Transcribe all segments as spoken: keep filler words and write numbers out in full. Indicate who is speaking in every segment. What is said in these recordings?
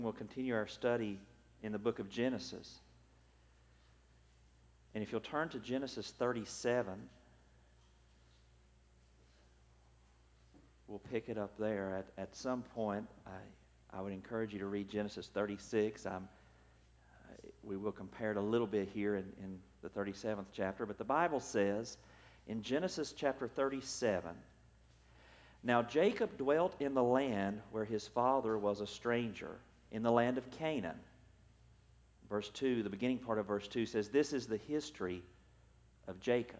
Speaker 1: We'll continue our study in the book of Genesis. And if you'll turn to Genesis thirty-seven, we'll pick it up there. At, at some point, I, I would encourage you to read Genesis thirty-six. I'm, we will compare it a little bit here in, in the thirty-seventh chapter. But the Bible says in Genesis chapter thirty-seven, "Now Jacob dwelt in the land where his father was a stranger, in the land of Canaan." Verse two, the beginning part of verse two says, "This is the history of Jacob."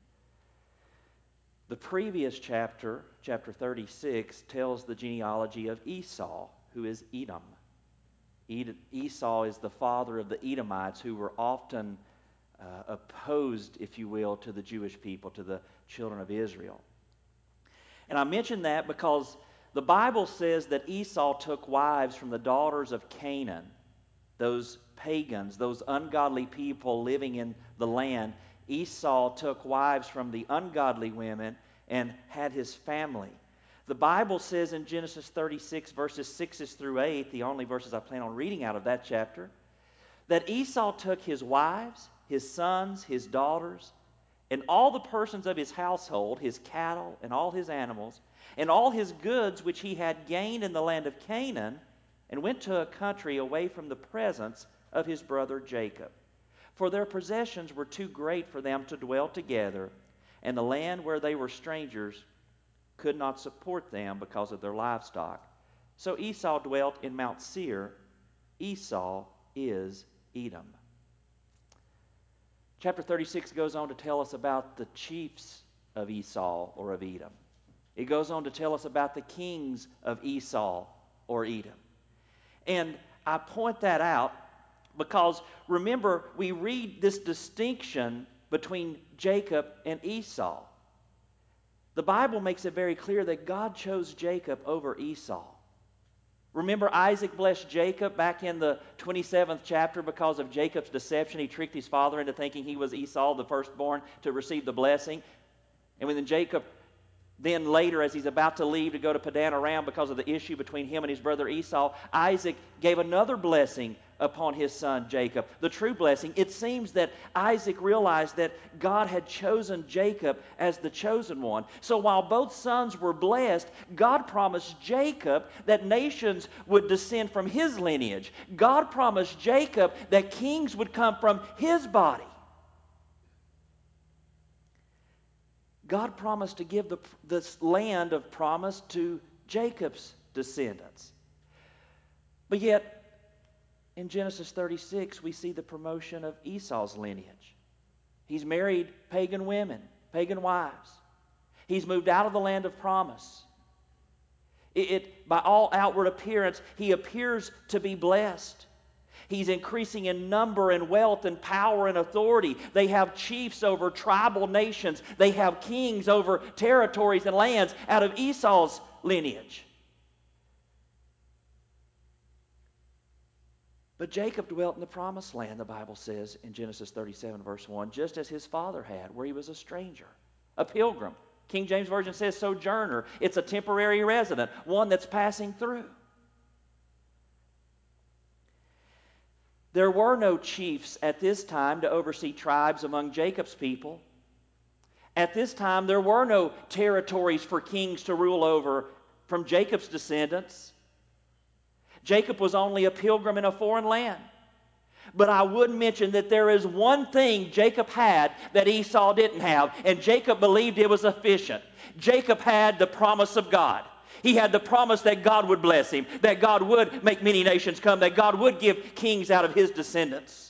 Speaker 1: The previous chapter, chapter thirty-six, tells the genealogy of Esau, who is Edom. Ed- Esau is the father of the Edomites, who were often uh, opposed, if you will, to the Jewish people, to the children of Israel. And I mention that because the Bible says that Esau took wives from the daughters of Canaan, those pagans, those ungodly people living in the land. Esau took wives from the ungodly women and had his family. The Bible says in Genesis thirty-six, verses six through eight, the only verses I plan on reading out of that chapter, that Esau took his wives, his sons, his daughters, and all the persons of his household, his cattle and all his animals, and all his goods which he had gained in the land of Canaan, and went to a country away from the presence of his brother Jacob. For their possessions were too great for them to dwell together, and the land where they were strangers could not support them because of their livestock. So Esau dwelt in Mount Seir. Esau is Edom." Chapter thirty-six goes on to tell us about the chiefs of Esau or of Edom. It goes on to tell us about the kings of Esau or Edom. And I point that out because, remember, we read this distinction between Jacob and Esau. The Bible makes it very clear that God chose Jacob over Esau. Remember, Isaac blessed Jacob back in the twenty-seventh chapter because of Jacob's deception. He tricked his father into thinking he was Esau, the firstborn, to receive the blessing. And when then Jacob, then later, as he's about to leave to go to Padan Aram because of the issue between him and his brother Esau, Isaac gave another blessing upon his son Jacob, the true blessing. It seems that Isaac realized that God had chosen Jacob as the chosen one. So while both sons were blessed, God promised Jacob that nations would descend from his lineage. God promised Jacob that kings would come from his body. God promised to give the, this land of promise to Jacob's descendants. But yet, in Genesis thirty-six, we see the promotion of Esau's lineage. He's married pagan women, pagan wives. He's moved out of the land of promise. It, it, by all outward appearance, he appears to be blessed. He's increasing in number and wealth and power and authority. They have chiefs over tribal nations. They have kings over territories and lands out of Esau's lineage. But Jacob dwelt in the promised land, the Bible says in Genesis thirty-seven, verse one, just as his father had, where he was a stranger, a pilgrim. King James Version says sojourner. It's a temporary resident, one that's passing through. There were no chiefs at this time to oversee tribes among Jacob's people. At this time, there were no territories for kings to rule over from Jacob's descendants. Jacob was only a pilgrim in a foreign land. But I would mention that there is one thing Jacob had that Esau didn't have, and Jacob believed it was sufficient. Jacob had the promise of God. He had the promise that God would bless him, that God would make many nations come, that God would give kings out of his descendants.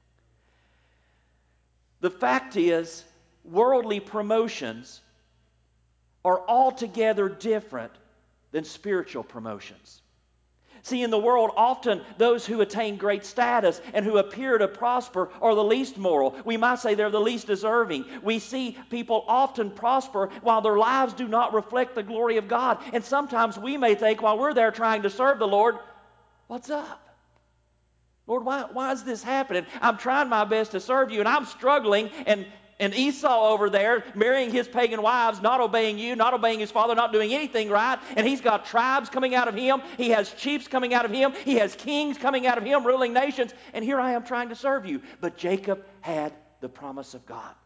Speaker 1: The fact is, worldly promotions are altogether different than spiritual promotions. See, in the world, often those who attain great status and who appear to prosper are the least moral. We might say they're the least deserving. We see people often prosper while their lives do not reflect the glory of God. And sometimes we may think while we're there trying to serve the Lord, what's up? Lord, why, why is this happening? I'm trying my best to serve you and I'm struggling, and And Esau over there, marrying his pagan wives, not obeying you, not obeying his father, not doing anything right. And he's got tribes coming out of him. He has chiefs coming out of him. He has kings coming out of him, ruling nations. And here I am trying to serve you. But Jacob had the promise of God.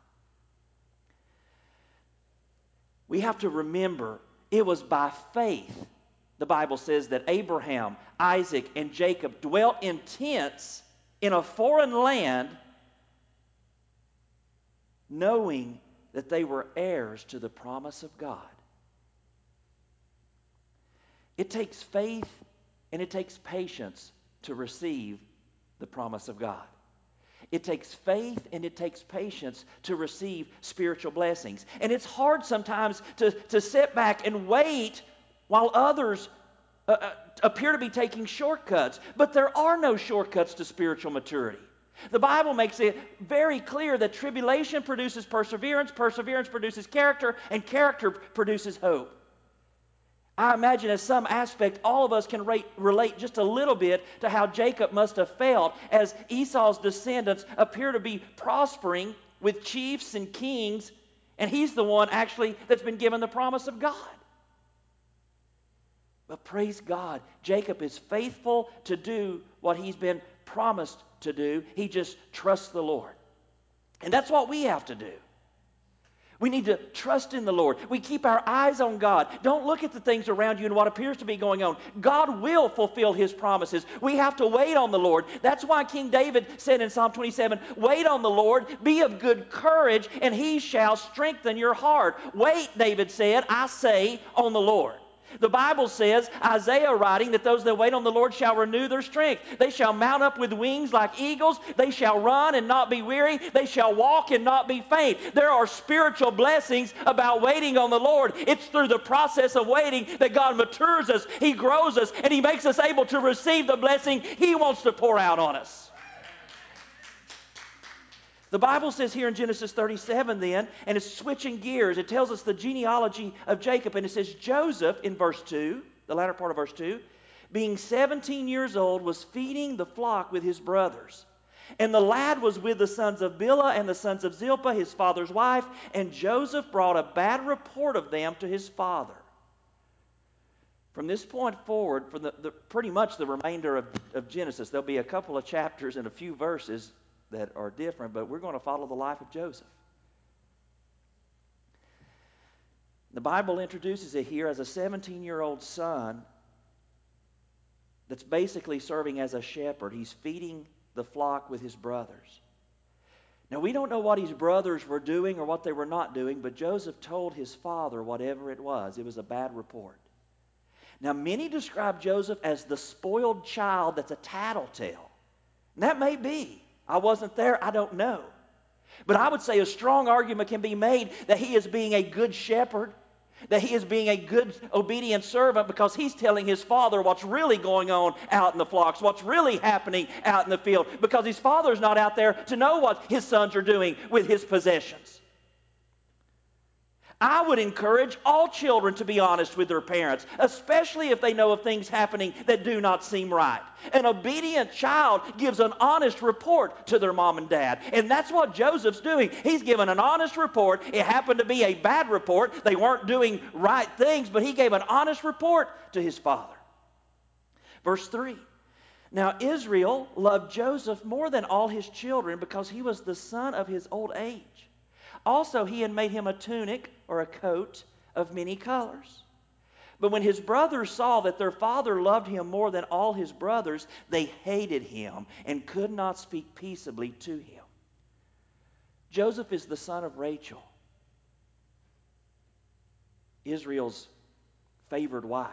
Speaker 1: We have to remember it was by faith, the Bible says, that Abraham, Isaac, and Jacob dwelt in tents in a foreign land, knowing that they were heirs to the promise of God. It takes faith and it takes patience to receive the promise of God. It takes faith and it takes patience to receive spiritual blessings. And it's hard sometimes to, to sit back and wait while others uh, uh, appear to be taking shortcuts. But there are no shortcuts to spiritual maturity. The Bible makes it very clear that tribulation produces perseverance, perseverance produces character, and character produces hope. I imagine as some aspect, all of us can rate, relate just a little bit to how Jacob must have felt as Esau's descendants appear to be prospering with chiefs and kings, and he's the one actually that's been given the promise of God. But praise God, Jacob is faithful to do what he's been promised to do. He just trusts the Lord. And that's what we have to do. We need to trust in the Lord. We keep our eyes on God. Don't look at the things around you and what appears to be going on. God will fulfill His promises. We have to wait on the Lord. That's why King David said in Psalm twenty-seven, wait on the Lord, be of good courage, and He shall strengthen your heart. Wait, David said, I say, on the Lord. The Bible says, Isaiah writing, that those that wait on the Lord shall renew their strength. They shall mount up with wings like eagles. They shall run and not be weary. They shall walk and not be faint. There are spiritual blessings about waiting on the Lord. It's through the process of waiting that God matures us. He grows us, and He makes us able to receive the blessing He wants to pour out on us. The Bible says here in Genesis thirty-seven then, and it's switching gears. It tells us the genealogy of Jacob, and it says Joseph in verse two, the latter part of verse two, being seventeen years old, was feeding the flock with his brothers. And the lad was with the sons of Bilhah and the sons of Zilpah, his father's wife, and Joseph brought a bad report of them to his father. From this point forward, for the, the pretty much the remainder of, of Genesis, there'll be a couple of chapters and a few verses that are different, but we're going to follow the life of Joseph. The Bible introduces it here as a seventeen-year-old son that's basically serving as a shepherd. He's feeding the flock with his brothers. Now, we don't know what his brothers were doing or what they were not doing, but Joseph told his father whatever it was. It was a bad report. Now, many describe Joseph as the spoiled child that's a tattletale. And that may be. I wasn't there, I don't know. But I would say a strong argument can be made that he is being a good shepherd, that he is being a good, obedient servant, because he's telling his father what's really going on out in the flocks, what's really happening out in the field, because his father's not out there to know what his sons are doing with his possessions. I would encourage all children to be honest with their parents, especially if they know of things happening that do not seem right. An obedient child gives an honest report to their mom and dad, and that's what Joseph's doing. He's given an honest report. It happened to be a bad report. They weren't doing right things, but he gave an honest report to his father. Verse three. Now Israel loved Joseph more than all his children because he was the son of his old age. Also, he had made him a tunic or a coat of many colors. But when his brothers saw that their father loved him more than all his brothers, they hated him and could not speak peaceably to him. Joseph is the son of Rachel, Israel's favored wife.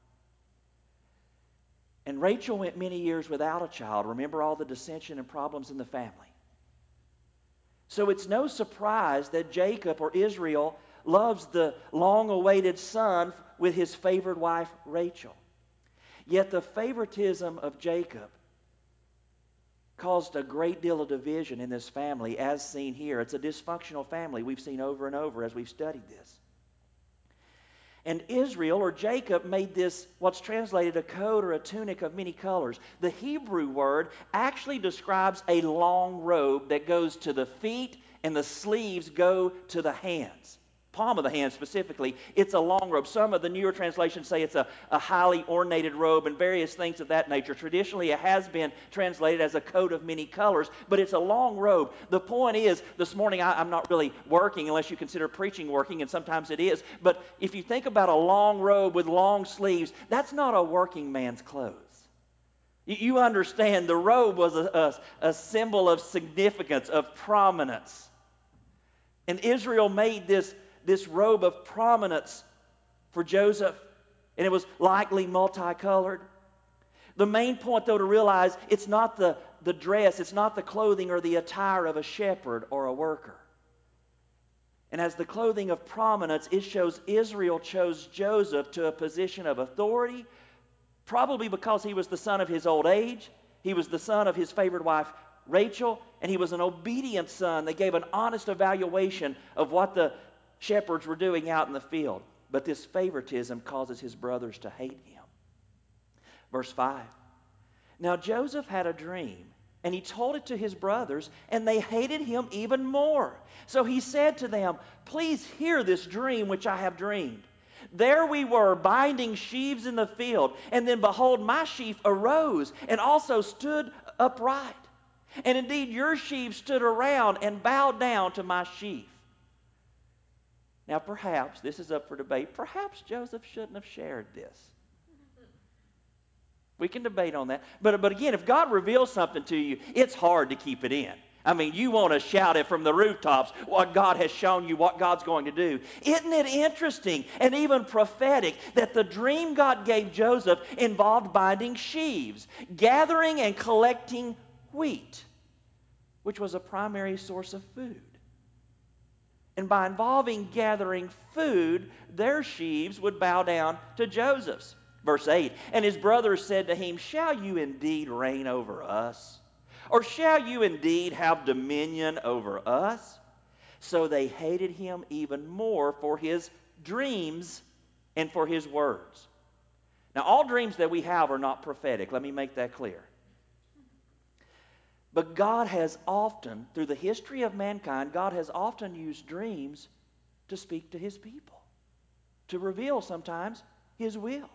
Speaker 1: And Rachel went many years without a child. Remember all the dissension and problems in the family. So it's no surprise that Jacob, or Israel, loves the long-awaited son with his favored wife, Rachel. Yet the favoritism of Jacob caused a great deal of division in this family, as seen here. It's a dysfunctional family we've seen over and over as we've studied this. And Israel, or Jacob, made this, what's translated a coat or a tunic of many colors. The Hebrew word actually describes a long robe that goes to the feet and the sleeves go to the hands. Palm of the hand specifically. It's a long robe. Some of the newer translations say it's a, a highly ornated robe and various things of that nature. Traditionally, it has been translated as a coat of many colors, but it's a long robe. The point is, this morning I, I'm not really working unless you consider preaching working, and sometimes it is. But if you think about a long robe with long sleeves, that's not a working man's clothes. You, you understand the robe was a, a, a symbol of significance, of prominence. And Israel made this this robe of prominence for Joseph, and it was likely multicolored. The main point, though, to realize, it's not the, the dress, it's not the clothing or the attire of a shepherd or a worker. And as the clothing of prominence, it shows Israel chose Joseph to a position of authority, probably because he was the son of his old age, he was the son of his favored wife, Rachel, and he was an obedient son. They gave an honest evaluation of what the shepherds were doing out in the field. But this favoritism causes his brothers to hate him. Verse five. Now Joseph had a dream, and he told it to his brothers, and they hated him even more. So he said to them, "Please hear this dream which I have dreamed. There we were, binding sheaves in the field, and then behold, my sheaf arose and also stood upright. And indeed your sheaves stood around and bowed down to my sheaf." Now perhaps, this is up for debate, perhaps Joseph shouldn't have shared this. We can debate on that. But, but again, if God reveals something to you, it's hard to keep it in. I mean, you want to shout it from the rooftops, what God has shown you, what God's going to do. Isn't it interesting and even prophetic that the dream God gave Joseph involved binding sheaves, gathering and collecting wheat, which was a primary source of food. And by involving gathering food, their sheaves would bow down to Joseph's. Verse eight, and his brothers said to him, "Shall you indeed reign over us? Or shall you indeed have dominion over us?" So they hated him even more for his dreams and for his words. Now, all dreams that we have are not prophetic. Let me make that clear. But God has often, through the history of mankind, God has often used dreams to speak to his people, to reveal sometimes his will.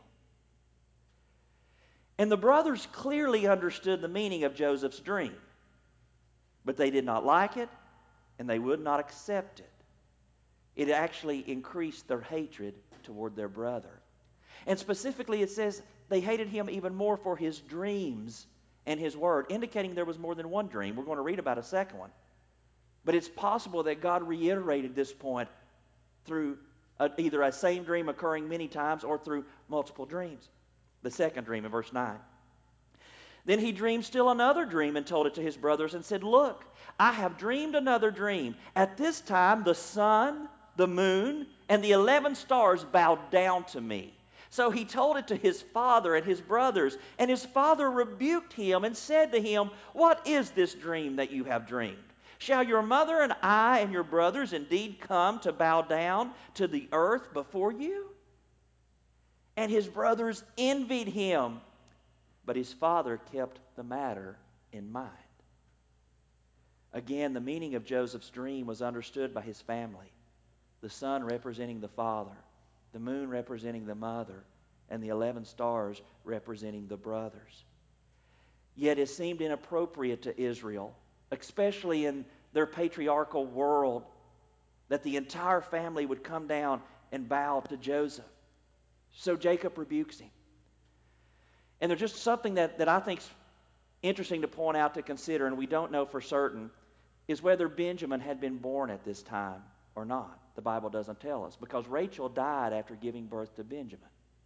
Speaker 1: And the brothers clearly understood the meaning of Joseph's dream, but they did not like it, and they would not accept it. It actually increased their hatred toward their brother. And specifically, it says they hated him even more for his dreams and his word, indicating there was more than one dream. We're going to read about a second one. But it's possible that God reiterated this point through a, either a same dream occurring many times or through multiple dreams. The second dream in verse nine. Then he dreamed still another dream and told it to his brothers and said, "Look, I have dreamed another dream. At this time the sun, the moon, and the eleven stars bowed down to me." So he told it to his father and his brothers, and his father rebuked him and said to him, "What is this dream that you have dreamed? Shall your mother and I and your brothers indeed come to bow down to the earth before you?" And his brothers envied him, but his father kept the matter in mind. Again, the meaning of Joseph's dream was understood by his family. The sun representing the father, the moon representing the mother, and the eleven stars representing the brothers. Yet it seemed inappropriate to Israel, especially in their patriarchal world, that the entire family would come down and bow to Joseph. So Jacob rebukes him. And there's just something that, that I think is interesting to point out to consider, and we don't know for certain, is whether Benjamin had been born at this time or not. The Bible doesn't tell us, because Rachel died after giving birth to Benjamin.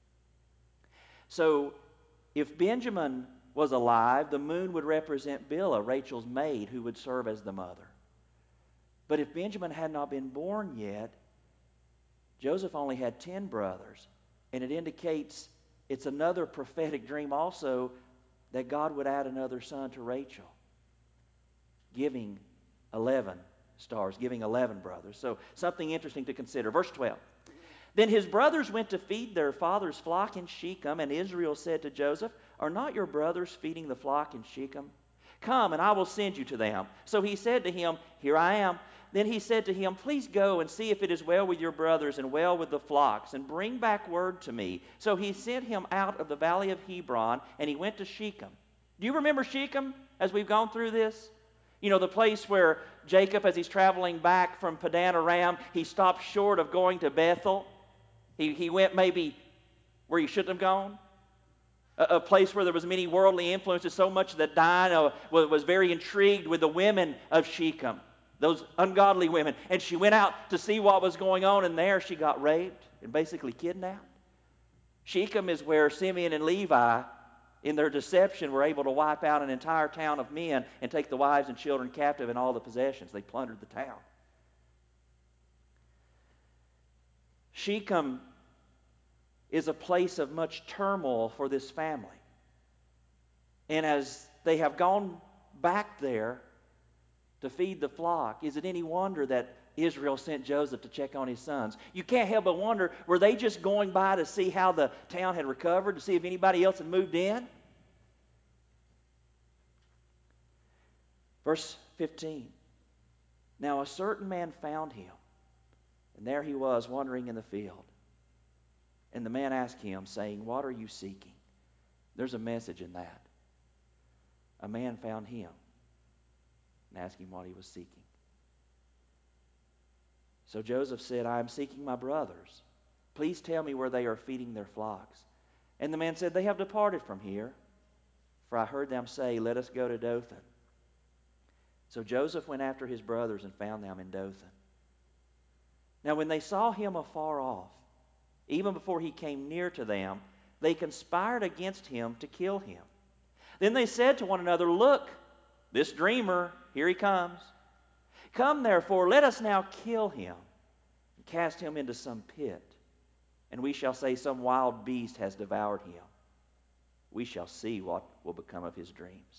Speaker 1: So if Benjamin was alive, the moon would represent Bilhah, Rachel's maid, who would serve as the mother. But if Benjamin had not been born yet, Joseph only had ten brothers, and it indicates it's another prophetic dream also that God would add another son to Rachel, giving eleven stars, giving eleven brothers. So something interesting to consider. Verse twelve. Then his brothers went to feed their father's flock in Shechem, and Israel said to Joseph, "Are not your brothers feeding the flock in Shechem? Come, and I will send you to them. So he said to him, Here I am. Then he said to him, Please go and see if it is well with your brothers and well with the flocks, and bring back word to me. So he sent him out of the valley of Hebron, and he went to Shechem. Do you remember Shechem as we've gone through this? You know, the place where Jacob, as he's traveling back from Padan Aram, he stopped short of going to Bethel. He, he went maybe where he shouldn't have gone. A, a place where there was many worldly influences, so much that Dinah was, was very intrigued with the women of Shechem, those ungodly women. And she went out to see what was going on, and there she got raped and basically kidnapped. Shechem is where Simeon and Levi, in their deception, were able to wipe out an entire town of men and take the wives and children captive and all the possessions. They plundered the town. Shechem is a place of much turmoil for this family. And as they have gone back there to feed the flock, is it any wonder that Israel sent Joseph to check on his sons? You can't help but wonder, were they just going by to see how the town had recovered, to see if anybody else had moved in? Verse fifteen. Now a certain man found him, and there he was wandering in the field. And the man asked him, saying, What are you seeking? There's a message in that. A man found him and asked him what he was seeking. So Joseph said, I am seeking my brothers. Please tell me where they are feeding their flocks. And the man said, They have departed from here, for I heard them say, Let us go to Dothan. So Joseph went after his brothers and found them in Dothan. Now when they saw him afar off, even before he came near to them, they conspired against him to kill him. Then they said to one another, Look, this dreamer, here he comes. Come therefore, let us now kill him and cast him into some pit, and we shall say some wild beast has devoured him. We shall see what will become of his dreams.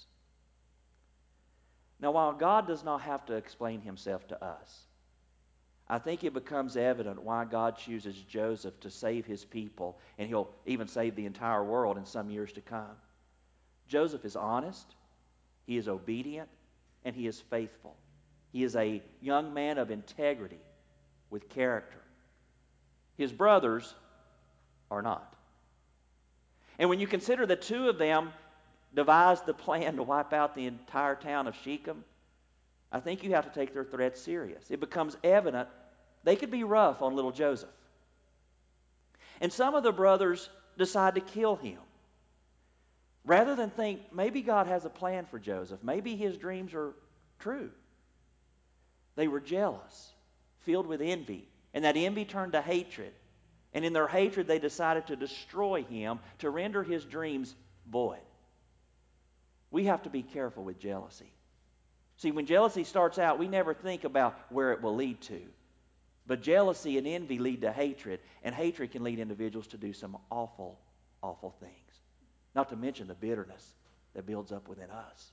Speaker 1: Now while God does not have to explain himself to us, I think it becomes evident why God chooses Joseph to save his people, and he'll even save the entire world in some years to come. Joseph is honest, he is obedient, and he is faithful. He is a young man of integrity with character. His brothers are not. And when you consider the two of them devised the plan to wipe out the entire town of Shechem, I think you have to take their threat serious. It becomes evident they could be rough on little Joseph. And some of the brothers decide to kill him. Rather than think, maybe God has a plan for Joseph. Maybe his dreams are true. They were jealous, filled with envy. And that envy turned to hatred. And in their hatred, they decided to destroy him, to render his dreams void. We have to be careful with jealousy. See, when jealousy starts out, we never think about where it will lead to. But jealousy and envy lead to hatred, and hatred can lead individuals to do some awful, awful things. Not to mention the bitterness that builds up within us.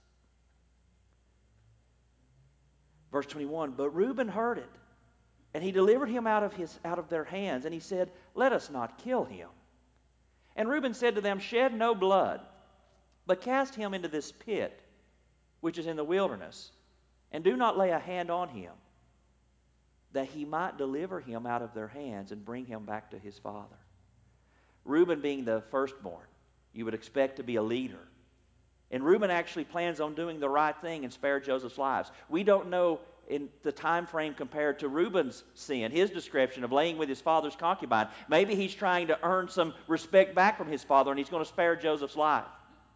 Speaker 1: Verse twenty-one, But Reuben heard it, and he delivered him out of, his, out of their hands, and he said, Let us not kill him. And Reuben said to them, Shed no blood, but cast him into this pit, which is in the wilderness, and do not lay a hand on him, that he might deliver him out of their hands and bring him back to his father. Reuben being the firstborn, you would expect to be a leader. And Reuben actually plans on doing the right thing and spare Joseph's lives. We don't know in the time frame compared to Reuben's sin, his description of laying with his father's concubine. Maybe he's trying to earn some respect back from his father, and he's going to spare Joseph's life.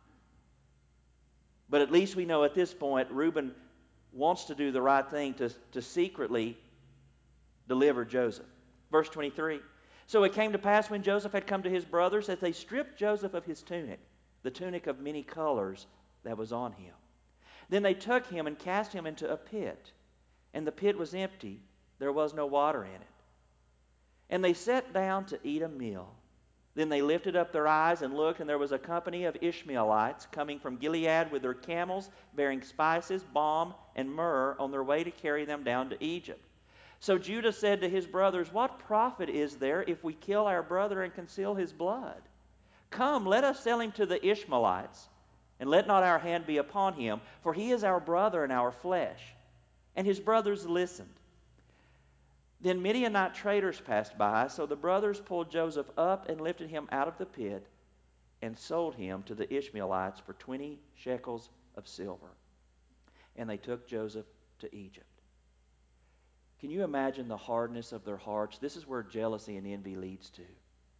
Speaker 1: But at least we know at this point, Reuben wants to do the right thing to, to secretly deliver Joseph. Verse twenty-three. So it came to pass when Joseph had come to his brothers, that they stripped Joseph of his tunic, the tunic of many colors that was on him. Then they took him and cast him into a pit, and the pit was empty, there was no water in it. And they sat down to eat a meal. Then they lifted up their eyes and looked, and there was a company of Ishmaelites coming from Gilead with their camels, bearing spices, balm, and myrrh, on their way to carry them down to Egypt. So Judah said to his brothers, What profit is there if we kill our brother and conceal his blood? Come, let us sell him to the Ishmaelites, and let not our hand be upon him, for he is our brother and our flesh. And his brothers listened. Then Midianite traders passed by, so the brothers pulled Joseph up and lifted him out of the pit and sold him to the Ishmaelites for twenty shekels of silver. And they took Joseph to Egypt. Can you imagine the hardness of their hearts? This is where jealousy and envy leads to.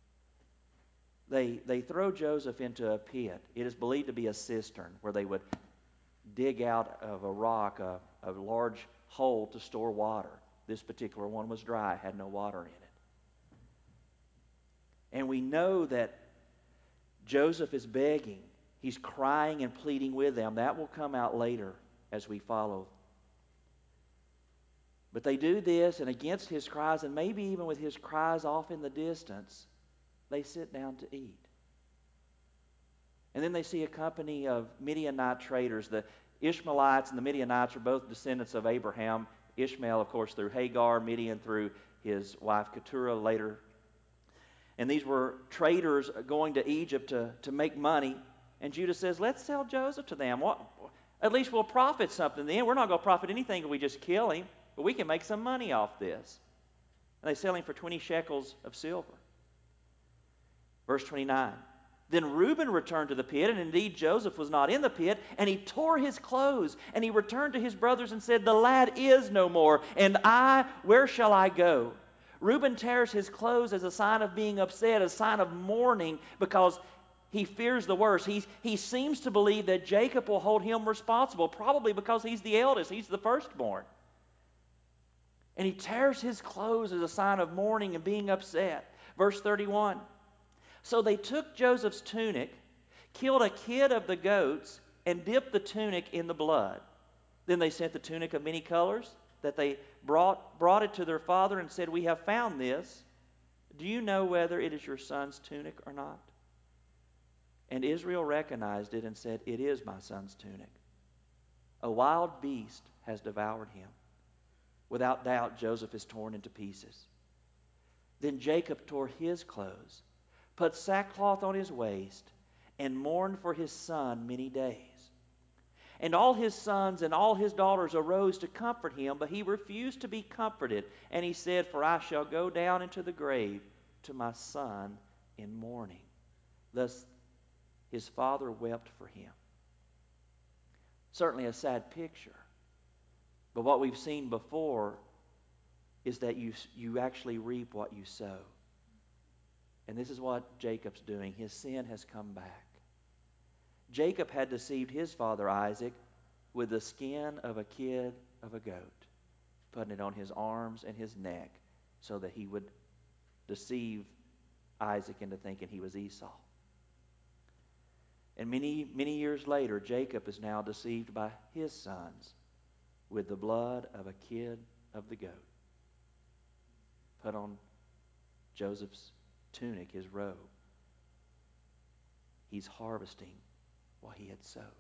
Speaker 1: They, they throw Joseph into a pit. It is believed to be a cistern where they would dig out of a rock a, a large hole to store water. This particular one was dry, had no water in it. And we know that Joseph is begging. He's crying and pleading with them. That will come out later as we follow. But they do this, and against his cries, and maybe even with his cries off in the distance, they sit down to eat. And then they see a company of Midianite traders. The Ishmaelites and the Midianites are both descendants of Abraham. Ishmael, of course, through Hagar, Midian through his wife Keturah later. And these were traders going to Egypt to, to make money. And Judah says, let's sell Joseph to them. What, at least we'll profit something then. We're not going to profit anything if we just kill him. But we can make some money off this. And they sell him for twenty shekels of silver. Verse twenty-nine. Then Reuben returned to the pit, and indeed Joseph was not in the pit, and he tore his clothes, and he returned to his brothers and said, the lad is no more, and I, where shall I go? Reuben tears his clothes as a sign of being upset, a sign of mourning, because he fears the worst. He, he seems to believe that Jacob will hold him responsible, probably because he's the eldest, he's the firstborn. And he tears his clothes as a sign of mourning and being upset. Verse thirty-one. So they took Joseph's tunic, killed a kid of the goats, and dipped the tunic in the blood. Then they sent the tunic of many colors that they brought, brought it to their father and said, we have found this. Do you know whether it is your son's tunic or not? And Israel recognized it and said, it is my son's tunic. A wild beast has devoured him. Without doubt, Joseph is torn into pieces. Then Jacob tore his clothes, put sackcloth on his waist, and mourned for his son many days. And all his sons and all his daughters arose to comfort him, but he refused to be comforted. And he said, for I shall go down into the grave to my son in mourning. Thus his father wept for him. Certainly a sad picture. But what we've seen before is that you, you actually reap what you sow. And this is what Jacob's doing. His sin has come back. Jacob had deceived his father Isaac with the skin of a kid of a goat, putting it on his arms and his neck so that he would deceive Isaac into thinking he was Esau. And many, many years later, Jacob is now deceived by his sons with the blood of a kid of the goat, put on Joseph's tunic, his robe. He's harvesting what he had sowed.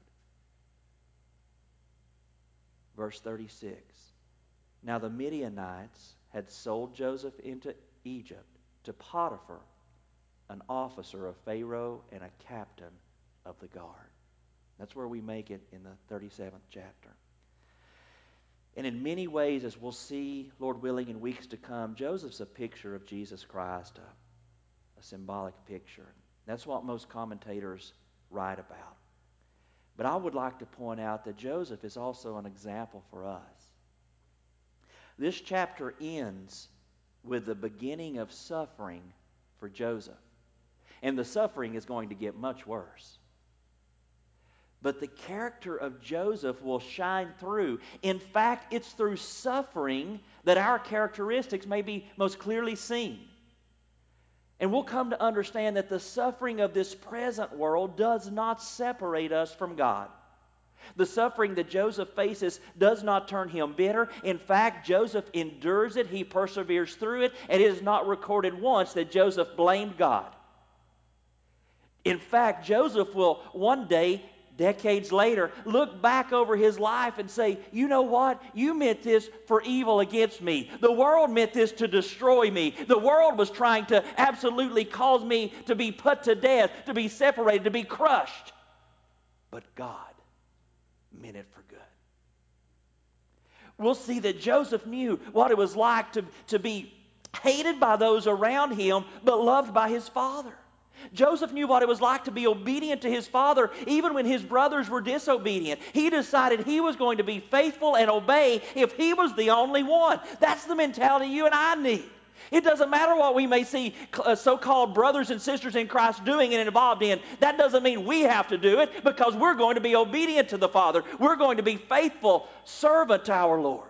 Speaker 1: Verse thirty-six. Now the Midianites had sold Joseph into Egypt to Potiphar, an officer of Pharaoh and a captain of the guard. That's where we make it in the thirty-seventh chapter. And in many ways, as we'll see, Lord willing, in weeks to come, Joseph's a picture of Jesus Christ, a, a symbolic picture. That's what most commentators write about. But I would like to point out that Joseph is also an example for us. This chapter ends with the beginning of suffering for Joseph. And the suffering is going to get much worse. But the character of Joseph will shine through. In fact, it's through suffering that our characteristics may be most clearly seen. And we'll come to understand that the suffering of this present world does not separate us from God. The suffering that Joseph faces does not turn him bitter. In fact, Joseph endures it. He perseveres through it. And it is not recorded once that Joseph blamed God. In fact, Joseph will one day, decades later, look back over his life and say, you know what? You meant this for evil against me. The world meant this to destroy me. The world was trying to absolutely cause me to be put to death, to be separated, to be crushed. but God meant it for good. We'll see that Joseph knew what it was like to, to be hated by those around him, but loved by his father. Joseph knew what it was like to be obedient to his father, even when his brothers were disobedient. He decided he was going to be faithful and obey if he was the only one. That's the mentality you and I need. It doesn't matter what we may see so-called brothers and sisters in Christ doing and involved in. That doesn't mean we have to do it, because we're going to be obedient to the Father. We're going to be faithful servant to our Lord.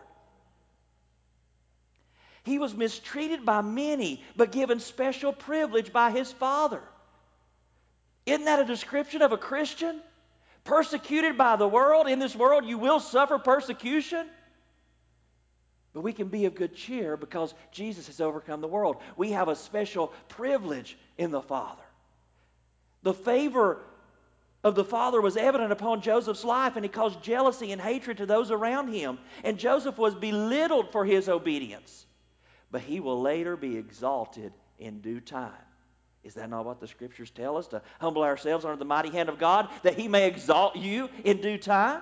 Speaker 1: He was mistreated by many, but given special privilege by his Father. Isn't that a description of a Christian? Persecuted by the world. In this world you will suffer persecution. But we can be of good cheer because Jesus has overcome the world. We have a special privilege in the Father. The favor of the Father was evident upon Joseph's life, and it caused jealousy and hatred to those around him. And Joseph was belittled for his obedience. But he will later be exalted in due time. Is that not what the Scriptures tell us? To humble ourselves under the mighty hand of God, that He may exalt you in due time?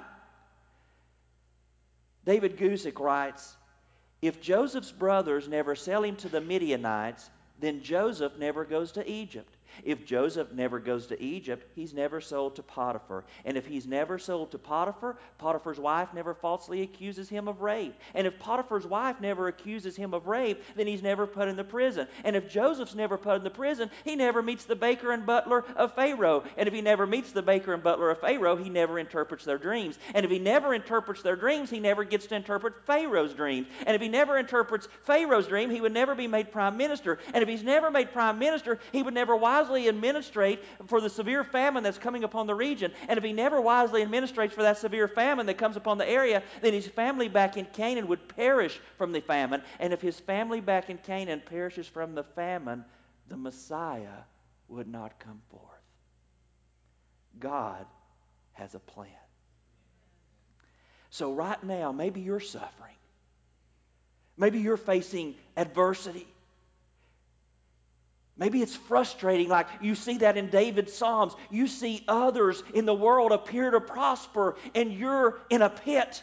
Speaker 1: David Gusick writes, if Joseph's brothers never sell him to the Midianites, then Joseph never goes to Egypt. If Joseph never goes to Egypt, he's never sold to Potiphar. And if he's never sold to Potiphar, Potiphar's wife never falsely accuses him of rape. And if Potiphar's wife never accuses him of rape, then he's never put in the prison. And if Joseph's never put in the prison, he never meets the baker and butler of Pharaoh. And if he never meets the baker and butler of Pharaoh, he never interprets their dreams. And if he never interprets their dreams, he never gets to interpret Pharaoh's dreams. And if he never interprets Pharaoh's dream, he would never be made prime minister. And if he's never made prime minister, he would never wisely administrate for the severe famine that's coming upon the region. And if he never wisely administrates for that severe famine that comes upon the area, then his family back in Canaan would perish from the famine. And if his family back in Canaan perishes from the famine, the Messiah would not come forth. God has a plan. So right now, maybe you're suffering. Maybe you're facing adversity. Maybe it's frustrating, like you see that in David's Psalms. You see others in the world appear to prosper, and you're in a pit.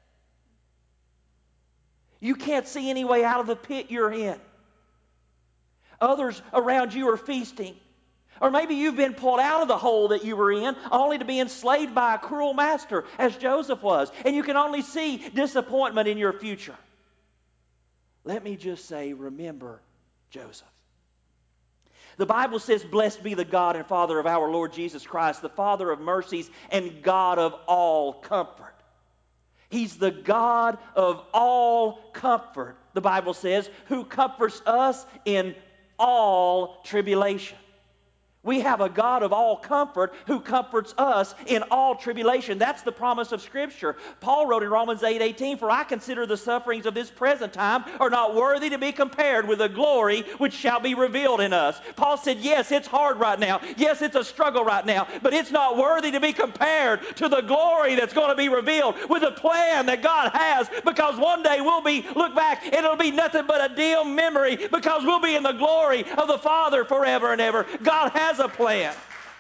Speaker 1: You can't see any way out of the pit you're in. Others around you are feasting. Or maybe you've been pulled out of the hole that you were in, only to be enslaved by a cruel master, as Joseph was. And you can only see disappointment in your future. Let me just say, remember Joseph. The Bible says, blessed be the God and Father of our Lord Jesus Christ, the Father of mercies and God of all comfort. He's the God of all comfort, the Bible says, who comforts us in all tribulation. We have a God of all comfort who comforts us in all tribulation. That's the promise of Scripture. Paul wrote in Romans eight eighteen, for I consider the sufferings of this present time are not worthy to be compared with the glory which shall be revealed in us. Paul said, yes, it's hard right now. Yes, it's a struggle right now. But it's not worthy to be compared to the glory that's going to be revealed with the plan that God has. Because one day we'll be, look back, and it'll be nothing but a dim memory, because we'll be in the glory of the Father forever and ever. God has a plan.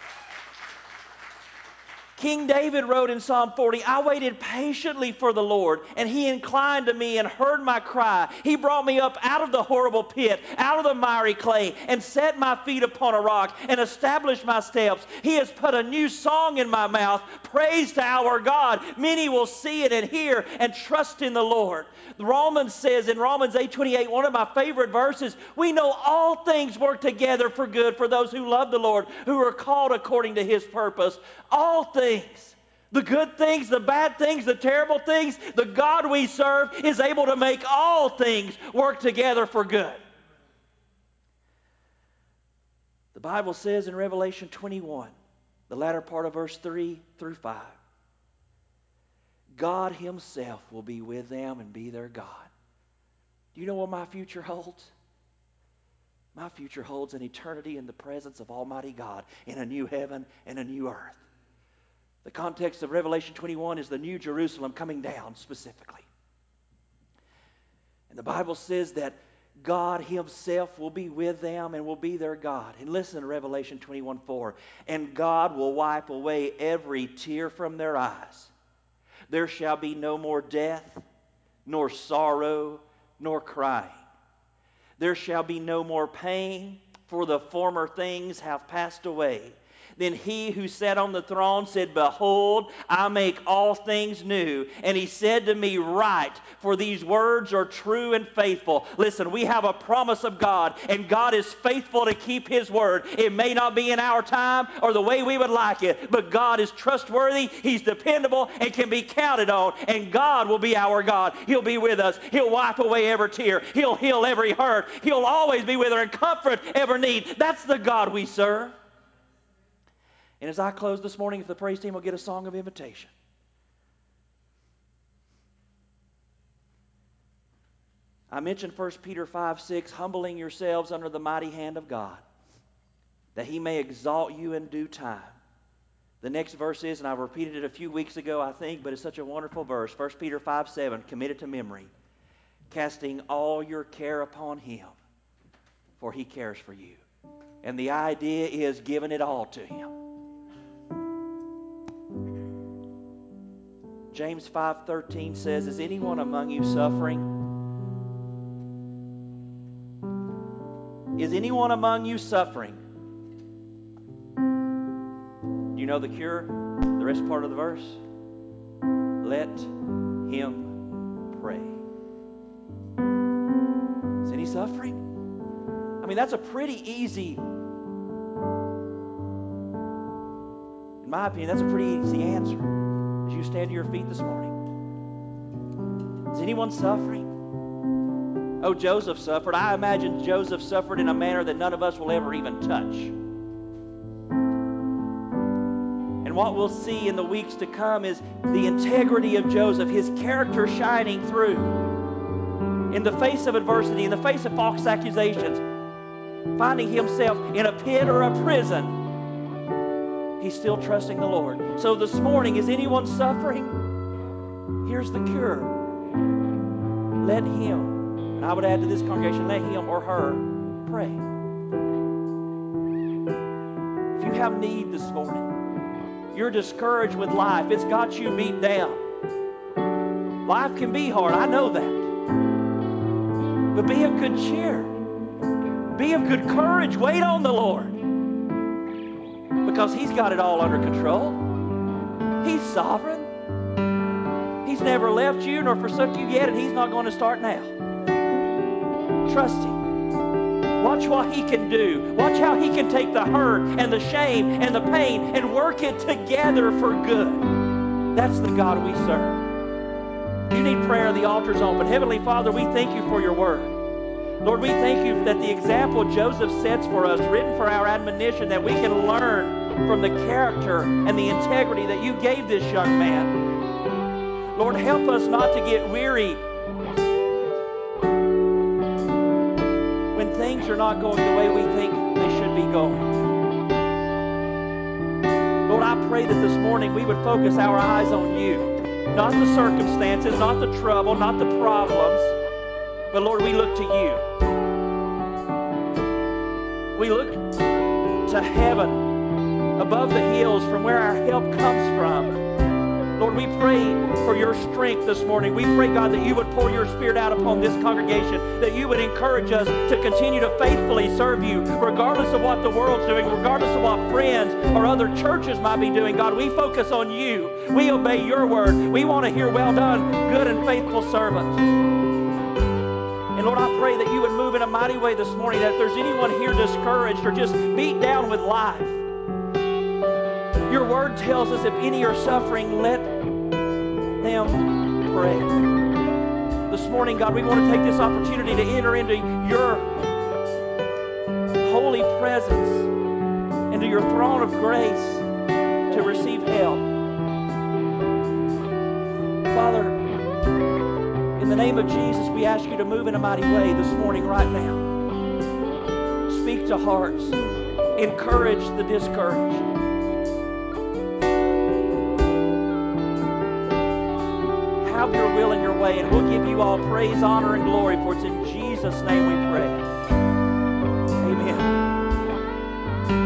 Speaker 1: King David wrote in Psalm forty, I waited patiently for the Lord, and He inclined to me and heard my cry. He brought me up out of the horrible pit, out of the miry clay, and set my feet upon a rock, and established my steps. He has put a new song in my mouth, praise to our God. Many will see it and hear and trust in the Lord. Romans says in Romans eight twenty-eight, one of my favorite verses, we know all things work together for good for those who love the Lord, who are called according to His purpose. All things. The good things, the bad things, the terrible things, the God we serve is able to make all things work together for good. The Bible says in Revelation twenty-one, the latter part of verse three through five, God Himself will be with them and be their God. Do you know what my future holds? My future holds an eternity in the presence of Almighty God in a new heaven and a new earth. The context of Revelation twenty-one is the New Jerusalem coming down specifically. And the Bible says that God Himself will be with them and will be their God. And listen to Revelation twenty-one four. And God will wipe away every tear from their eyes. There shall be no more death, nor sorrow, nor crying. There shall be no more pain, for the former things have passed away. Then he who sat on the throne said, Behold, I make all things new. And he said to me, Write, for these words are true and faithful. Listen, we have a promise of God, and God is faithful to keep His word. It may not be in our time or the way we would like it, but God is trustworthy, He's dependable, and can be counted on. And God will be our God. He'll be with us. He'll wipe away every tear. He'll heal every hurt. He'll always be with us and comfort every need. That's the God we serve. And as I close this morning, if the praise team will get a song of invitation. I mentioned First Peter five six, humbling yourselves under the mighty hand of God, that He may exalt you in due time. The next verse is, and I repeated it a few weeks ago, I think, but it's such a wonderful verse. First Peter five seven, commit it to memory. Casting all your care upon Him, for He cares for you. And the idea is giving it all to Him. James five thirteen says, is anyone among you suffering? Is anyone among you suffering? Do you know the cure? The rest part of the verse? Let him pray. Is any suffering? I mean, that's a pretty easy, in my opinion, that's a pretty easy answer as you stand to your feet this morning. Is anyone suffering? Oh, Joseph suffered. I imagine Joseph suffered in a manner that none of us will ever even touch. And what we'll see in the weeks to come is the integrity of Joseph, his character shining through. In the face of adversity, in the face of false accusations, finding himself in a pit or a prison, he's still trusting the Lord. So this morning, is anyone suffering? Here's the cure. Let him, and I would add to this congregation, let him or her pray. If you have need this morning, you're discouraged with life, it's got you beat down. Life can be hard, I know that. But be of good cheer. Be of good courage. Wait on the Lord. Because He's got it all under control. He's sovereign. He's never left you nor forsook you yet, and He's not going to start now. Trust Him. Watch what He can do. Watch how He can take the hurt and the shame and the pain and work it together for good. That's the God we serve. If you need prayer, the altar's open. Heavenly Father, we thank you for your word. Lord, we thank you that the example Joseph sets for us, written for our admonition, that we can learn from the character and the integrity that you gave this young man. Lord, help us not to get weary when things are not going the way we think they should be going. Lord, I pray that this morning we would focus our eyes on you, not the circumstances, not the trouble, not the problems, but Lord, we look to you. We look to heaven, above the hills, from where our help comes from. Lord, we pray for your strength this morning. We pray, God, that you would pour your Spirit out upon this congregation, that you would encourage us to continue to faithfully serve you, regardless of what the world's doing, regardless of what friends or other churches might be doing. God, we focus on you. We obey your word. We want to hear, well done, good and faithful servant. And Lord, I pray that you would move in a mighty way this morning, that if there's anyone here discouraged or just beat down with life, your word tells us if any are suffering, let them pray. This morning, God, we want to take this opportunity to enter into your holy presence, into your throne of grace to receive help. Father, in the name of Jesus, we ask you to move in a mighty way this morning, right now. Speak to hearts. Encourage the discouraged. have your will and your way, and we'll give you all praise, honor, and glory, for it's in Jesus' name we pray. Amen.